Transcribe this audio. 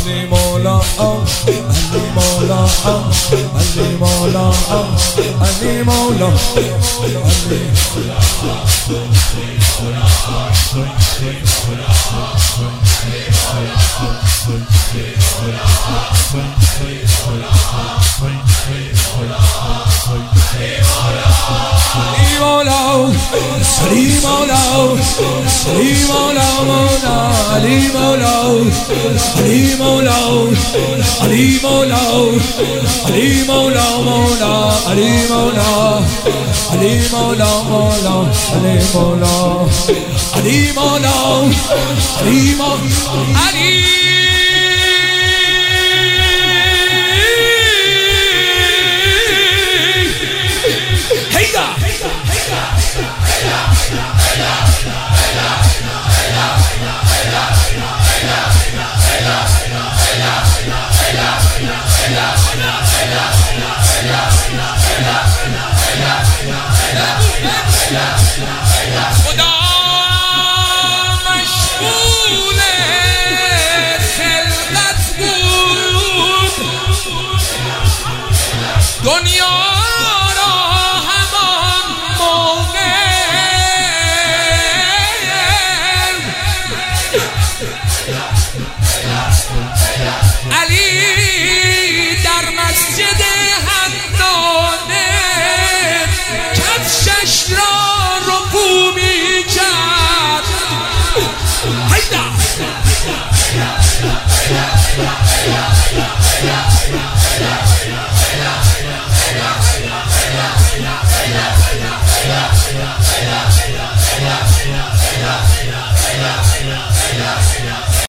علی مولا علی مولا علی مولا علی مولا علی مولا علی مولا مولا علی مولا علی مولا علی مولا علی مولا مولا علی مولا علی مولا مولا علی مولا علی مولا علی مولا علی خدا مشغول خلقت بود دنیا را همان موقع علی در مسجد حنانه کفشش را رفو می کرد هیدا